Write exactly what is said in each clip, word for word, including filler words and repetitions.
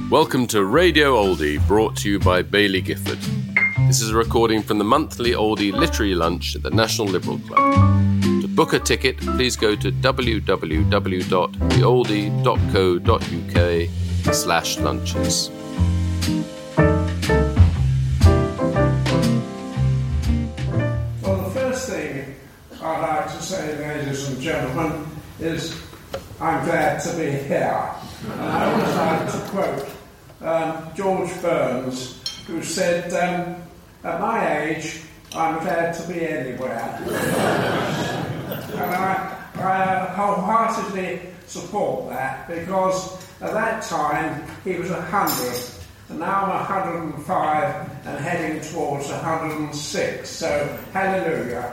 Welcome to Radio Oldie, brought to you by Baillie Gifford. This is a recording from the monthly Oldie Literary Lunch at the National Liberal Club. To book a ticket, please go to w w w dot the oldie dot co dot u k slash lunches. Well, the first thing I'd like to say, ladies and gentlemen, is I'm glad to be here. And I always like to quote um, George Burns, who said, um, at my age, I'm glad to be anywhere. And I, I wholeheartedly support that, because at that time he was one hundred, and now I'm one hundred and five and heading towards one hundred and six, so hallelujah.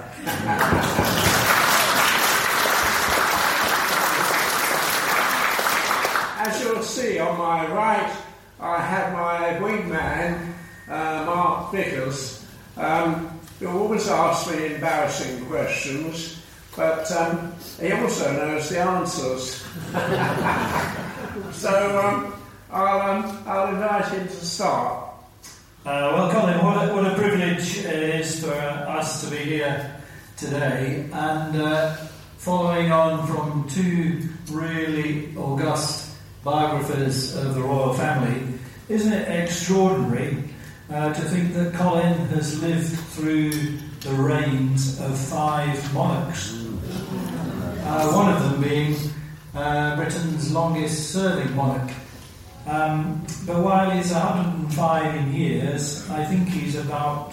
As you'll see on my right, I have my wingman, uh, Mark Vickers, um, who always asks me embarrassing questions, but um, he also knows the answers. So um, I'll, um, I'll invite him to start. Uh, well, Colin, what a, what a privilege it is for us to be here today, and uh, following on from two really august biographers of the royal family, isn't it extraordinary uh, to think that Colin has lived through the reigns of five monarchs? Uh, one of them being uh, Britain's longest serving monarch. Um, but while he's one hundred and five in years, I think he's about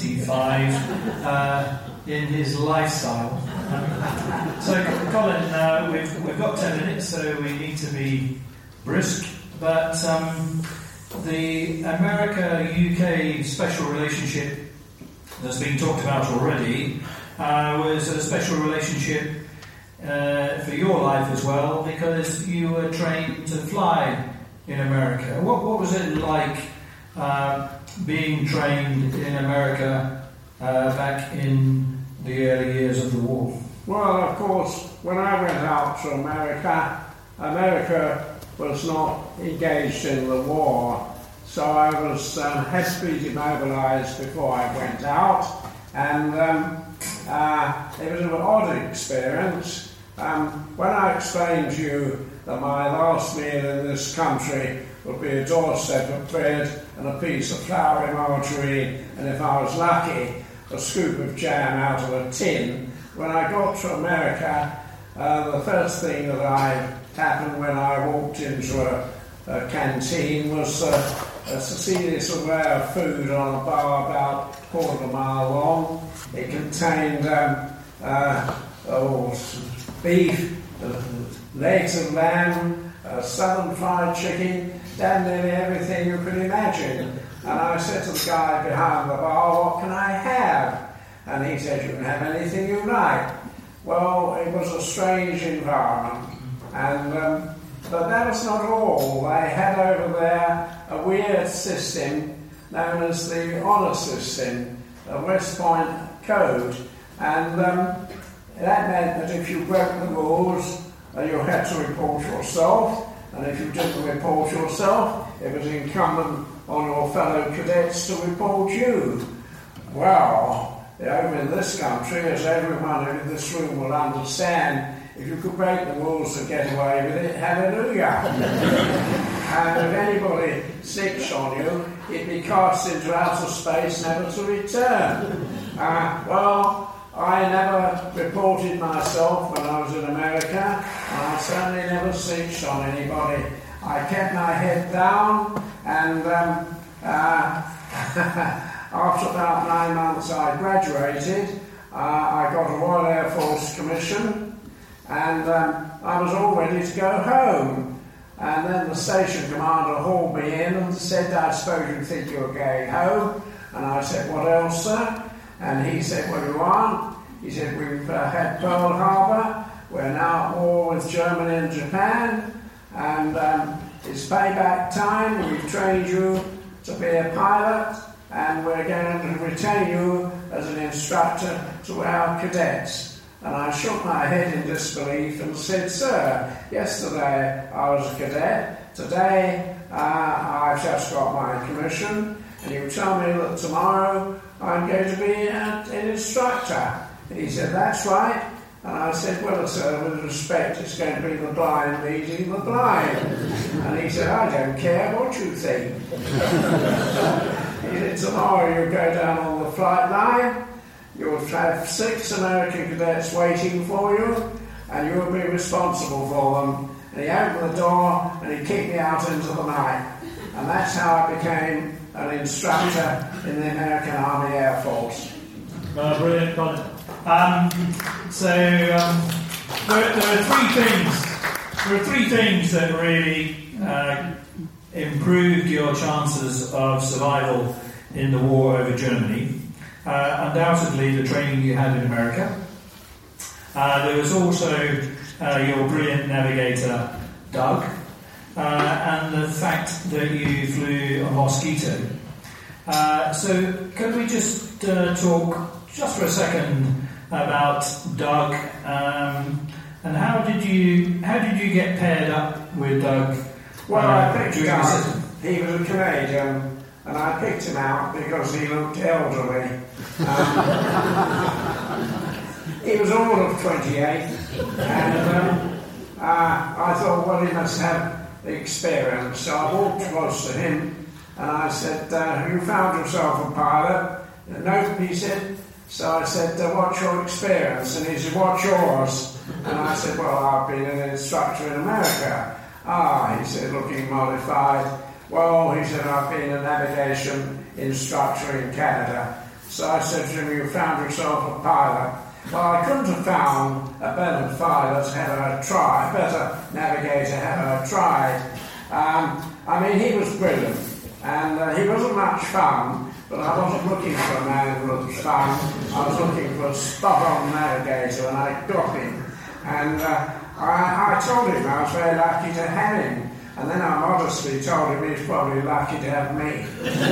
twenty-five uh, in his lifestyle. Um, so, Colin, uh, we've, we've got ten minutes, so we need to be brisk. But um, the America-U K special relationship that's been talked about already uh, was a special relationship uh, for your life as well, because you were trained to fly in America. What, what was it like uh, being trained in America uh, back in the early years of the war? Well, of course, when I went out to America, America was not engaged in the war, so I was um, had to be demobilised before I went out, and um, uh, it was an odd experience. Um, when I explained to you that my last meal in this country would be a doorstep of bread and a piece of floury margarine, and if I was lucky, a scoop of jam out of a tin. When I got to America, uh, the first thing that I happened when I walked into a, a canteen was uh, to see this array of food on a bar about a quarter of a mile long. It contained um, uh, oh, beef, uh, legs of lamb, uh, southern fried chicken, damn nearly everything you could imagine. And I said to the guy behind the bar, what can I have? And he said, you can have anything you like. Well, it was a strange environment. And um, but that was not all. They had over there a weird system known as the honour system, the West Point Code. And um, that meant that if you broke the rules, uh, you had to report yourself. And if you didn't report yourself, it was incumbent on your fellow cadets to report you. Well, over in this country, as everyone in this room will understand, if you could break the rules and get away with it, hallelujah. And if anybody snitched on you, it'd be cast into outer space, never to return. Uh, well, I never reported myself when I was in America, and I certainly never snitched on anybody. I kept my head down, and um, uh, after about nine months I graduated. Uh, I got a Royal Air Force commission, and um, I was all ready to go home. And then the station commander hauled me in and said, I suppose you think you're going home? And I said, what else, sir? And he said, well, you aren't. He said, we've uh, had Pearl Harbor, we're now at war with Germany and Japan, and um, it's payback time. We've trained you to be a pilot, and we're going to retain you as an instructor to our cadets. And I shook my head in disbelief and said, "Sir, yesterday I was a cadet. Today uh, I've just got my commission. And you tell me that tomorrow I'm going to be an, an instructor." And he said, "That's right." And I said, "Well, sir, with respect, it's going to be the blind leading the blind." And he said, "I don't care what you think." He said, "Tomorrow you go down on the flight line. You'll have six American cadets waiting for you, and you'll be responsible for them." And he opened the door and he kicked me out into the night. And that's how I became an instructor in the American Army Air Force. Oh, brilliant, Colin. Um, so um, there, there are three things. There are three things that really uh, improved your chances of survival in the war over Germany. Uh, undoubtedly, the training you had in America. Uh, there was also uh, your brilliant navigator, Doug, uh, and the fact that you flew a Mosquito. Uh, so, can we just uh, talk just for a second about Doug, um, and how did you how did you get paired up with Doug? Well, uh, I picked Doug. He was a Canadian, and I picked him out because he looked elderly. Um, he was all of twenty-eight, and um, uh, I thought, well, he must have experience. So I walked close to him, and I said, uh, "You found yourself a pilot?" "No," he said. So I said, uh, "What's your experience?" And he said, "What's yours?" And I said, "Well, I've been an instructor in America." "Ah," he said, looking mollified. "Well," he said, "I've been a navigation instructor in Canada." So I said to him, "You found yourself a pilot." Well, I couldn't have found a better pilot had I tried, a better navigator had I tried. Um, I mean, he was brilliant, and uh, he wasn't much fun. But I wasn't looking for a man who was fun. I was looking for a spot-on navigator, and I got him. And uh, I, I told him I was very lucky to have him. And then I modestly told him he's probably lucky to have me.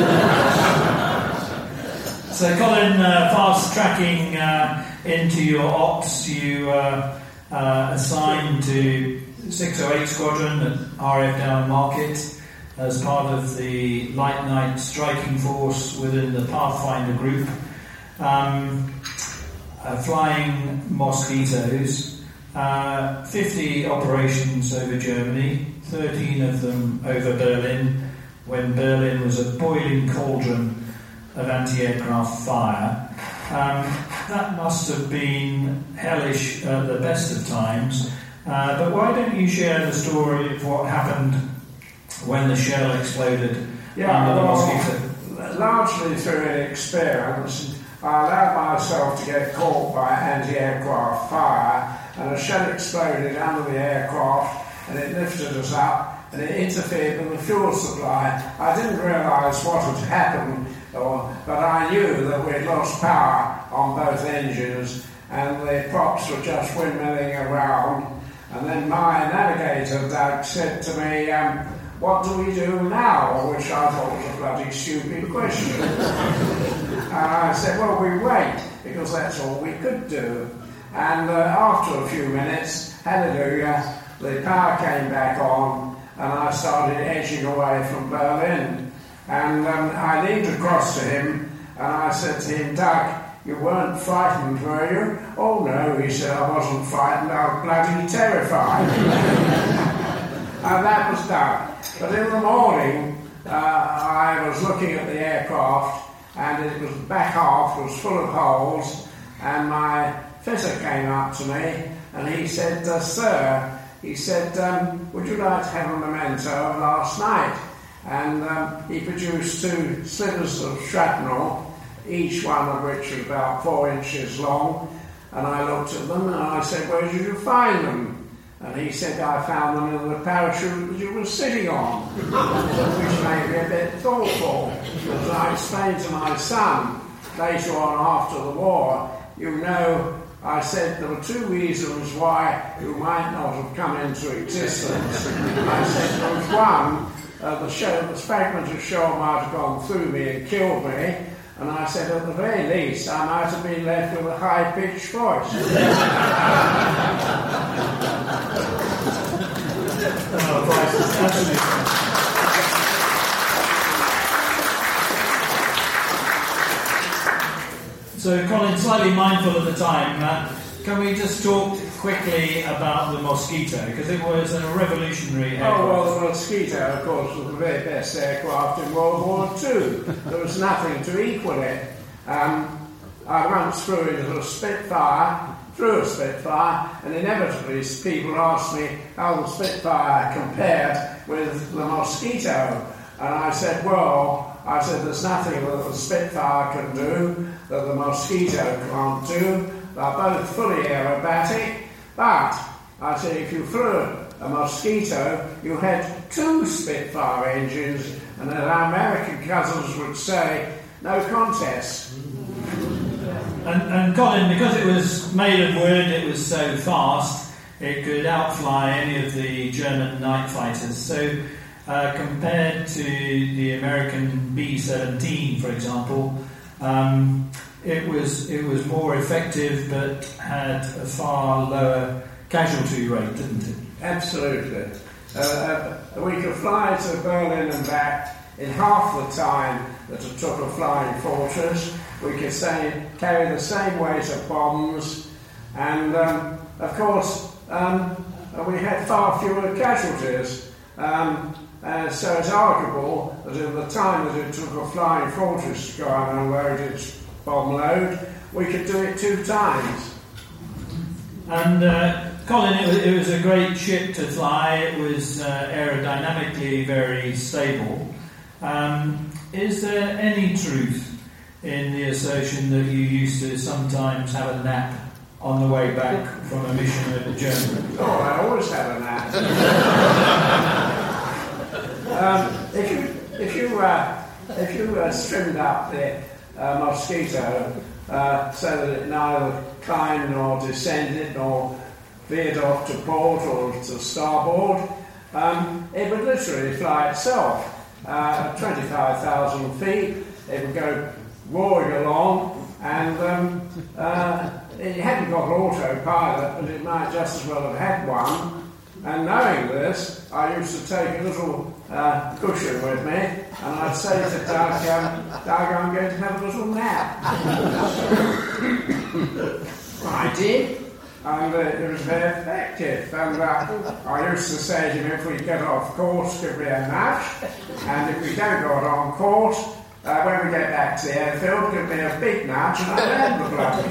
So, Colin, uh, fast-tracking uh, into your ops, you uh, uh, assigned to six oh eight Squadron at R A F Down Market as part of the Light Night Striking Force within the Pathfinder group, um, uh, flying Mosquitoes, uh, fifty operations over Germany, thirteen of them over Berlin, when Berlin was a boiling cauldron of anti-aircraft fire. Um, that must have been hellish at the best of times, uh, but why don't you share the story of what happened when the shell exploded yeah, under the well, Mosquito? Largely through inexperience, I allowed myself to get caught by anti-aircraft fire, and a shell exploded under the aircraft, and it lifted us up, and it interfered with the fuel supply. I didn't realise what had happened, or, but I knew that we'd lost power on both engines, and the props were just windmilling around. And then my navigator, Doug, said to me, um, "What do we do now?" Which I thought was a bloody stupid question. And I said, "Well, we wait, because that's all we could do." And uh, after a few minutes, hallelujah, the power came back on, and I started edging away from Berlin. And um, I leaned across to him, and I said to him, "Doug, you weren't frightened, were you?" "Oh, no," he said, "I wasn't frightened, I was bloody terrified." And that was done. But in the morning, uh, I was looking at the aircraft, and it was the back half was full of holes, and my fitter came up to me, and he said, uh, "Sir," he said, um, "would you like to have a memento of last night?" And um, he produced two slivers of shrapnel, each one of which was about four inches long, and I looked at them and I said, "Where did you find them?" And he said, "I found them in the parachute that you were sitting on," which made me a bit thoughtful. As I explained to my son later on after the war, "You know," I said, "there were two reasons why you might not have come into existence." I said, "There was one, Uh, the, shell, the fragment of shell might have gone through me and killed me, And I said, at the very least, I might have been left with a high-pitched voice. Oh, Christ, that's So, Colin, slightly mindful of the time, uh, can we just talk quickly about the Mosquito? Because it was a revolutionary aircraft. Oh, well, the Mosquito, of course, was the very best aircraft in World War Two. There was nothing to equal it. Um, I once flew into a Spitfire, through a Spitfire, and inevitably people asked me how the Spitfire compared with the Mosquito. And I said, well, I said, there's nothing that the Spitfire can do that the Mosquito can't do. They're both fully aerobatic, but I said, if you flew a Mosquito, you had two Spitfire engines, and as our American cousins would say, no contest. And, and Colin, because it was made of wood, it was so fast, it could outfly any of the German night fighters. So, uh, compared to the American B seventeen, for example, um, it was it was more effective, but had a far lower casualty rate, didn't it? Absolutely. Uh, we could fly to Berlin and back in half the time that it took a flying fortress. We could say, carry the same weight of bombs, and um, of course um, we had far fewer casualties. Um, uh, so it's arguable that in the time that it took a flying fortress to go and unload its bomb load, we could do it two times. And uh, Colin, it was, it was a great ship to fly. It was uh, aerodynamically very stable. Um, is there any truth in the assertion that you used to sometimes have a nap on the way back from a mission with the German? Oh, I always have a nap. um, if you if you uh, if you uh, trimmed up the uh, Mosquito uh, so that it neither climbed nor descended nor veered off to port or to starboard, um, it would literally fly itself uh, at twenty-five thousand feet. It would go roaring along, and um, uh, it hadn't got autopilot, but it might just as well have had one. And knowing this, I used to take a little uh, cushion with me, and I'd say to Doug, um, Doug, I'm going to have a little nap. I did, and uh, it was very effective. And uh, I used to say to him, if we get off course, give me a nudge, and if we don't go on course, Uh, when we get back to the airfield, give me a big nudge and I'll land the bloke.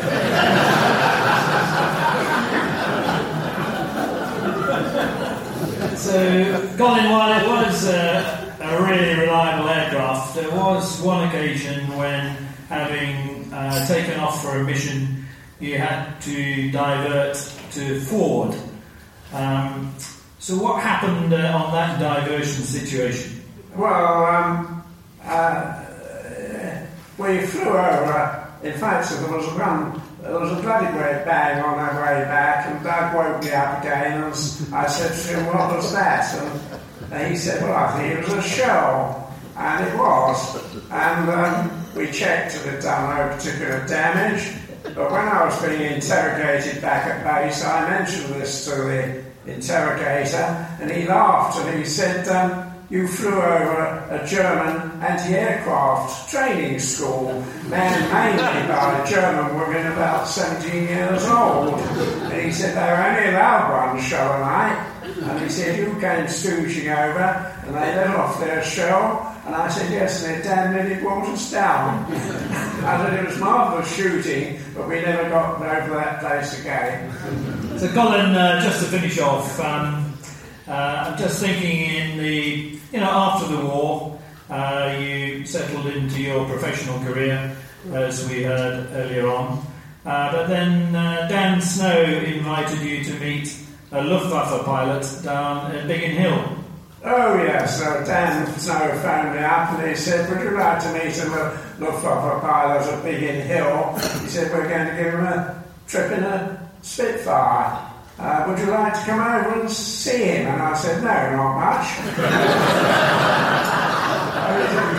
So, Colin, while it was uh, a really reliable aircraft, there was one occasion when, having uh, taken off for a mission, you had to divert to Ford. Um, so what happened uh, on that diversion situation? Well, um, uh, we flew over. In fact, there was a run, there was a bloody great bang on our way back, and Doug woke me up again, and I said to him, what was that? And, and he said, well, I think it was a shell. And it was. And um, we checked and it had done no particular damage. But when I was being interrogated back at base, I mentioned this to the interrogator, and he laughed and he said, um, you flew over a German anti-aircraft training school, manned mainly by German women about seventeen years old. And he said they were only allowed one shell a night. And he said, you came stooging over, and they let off their shell. And I said, yes, and it damn nearly brought us down. I said, it was marvellous shooting, but we never got over that place again. So, Colin, uh, just to finish off, um, uh, I'm just thinking in the, you know, after the war, uh, you settled into your professional career, as we heard earlier on. Uh, but then uh, Dan Snow invited you to meet a Luftwaffe pilot down at Biggin Hill. Oh yes, so Dan Snow phoned me up and he said, would you like to meet a Luftwaffe pilot at Biggin Hill? He said, we're going to give him a trip in a Spitfire. Uh, would you like to come over and see him? And I said, no, not much.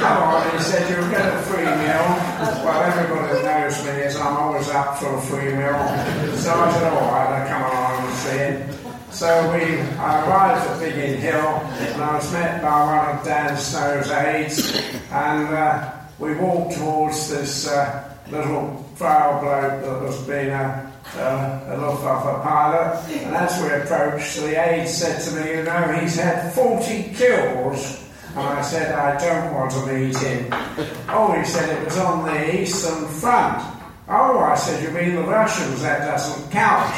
come on, he said, you'll get a free meal. Well, everybody knows me as I'm always up for a free meal. So I said, all right, I'll come along and see him. So we, I arrived at Biggin Hill, and I was met by one of Dan Snow's aides, and uh, we walked towards this uh, little frail bloke that was being a, uh, a Luftwaffe pilot, and as we approached, the aide said to me, you know, he's had forty kills. And I said, I don't want to meet him. Oh, he said, it was on the Eastern Front. Oh, I said, you mean the Russians? That doesn't count.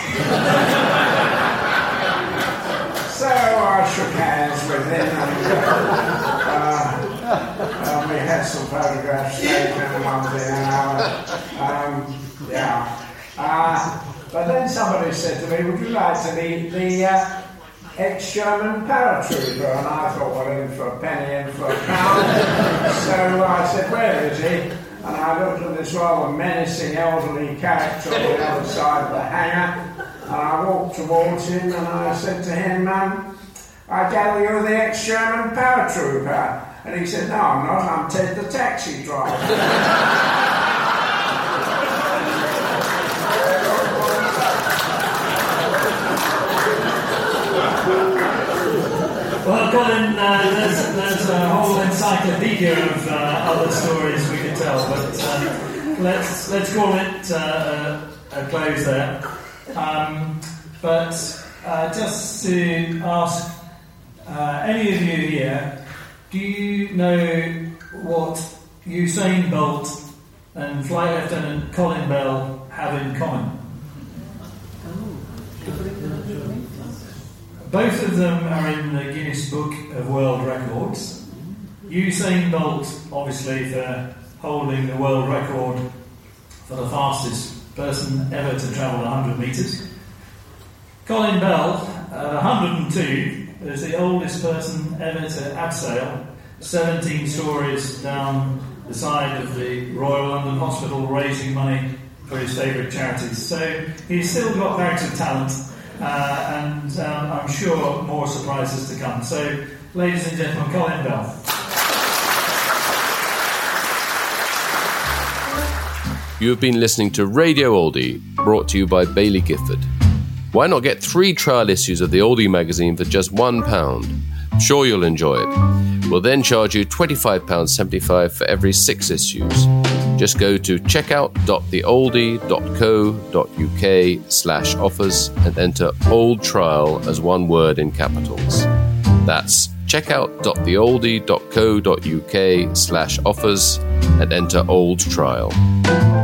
So I shook hands with him, and uh, uh, we had some photographs taken one day an hour. Um, yeah. Uh, but then somebody said to me, would you like to meet the uh, ex-German paratrooper? And I thought, well, in for a penny, in for a pound. So I said, where is he? And I looked at this rather menacing elderly character on the other side of the hangar. And I walked towards him and I said to him, um, I gather you're the ex-German paratrooper. And he said, no, I'm not, I'm Ted the taxi driver. Well, Colin, uh, there's, there's a whole encyclopedia of uh, other stories we could tell, but uh, let's, let's call it uh, a, a close there. Um, but uh, just to ask uh, any of you here, do you know what Usain Bolt and Flight Lieutenant Colin Bell have in common? Both of them are in the Guinness Book of World Records. Usain Bolt, obviously, for holding the world record for the fastest person ever to travel one hundred metres. Colin Bell, at one hundred two, is the oldest person ever to abseil seventeen stories down the side of the Royal London Hospital, raising money for his favourite charities. So he's still got bags of talent, uh, and um, I'm sure more surprises to come. So, ladies and gentlemen, Colin Bell. You have been listening to Radio Oldie, brought to you by Baillie Gifford. Why not get three trial issues of the Oldie magazine for just one pound? Sure you'll enjoy it. We'll then charge you twenty-five pounds seventy-five for every six issues. Just go to checkout.theoldie.co.uk slash offers and enter Old Trial as one word in capitals. That's checkout.theoldie.co.uk slash offers and enter Old Trial.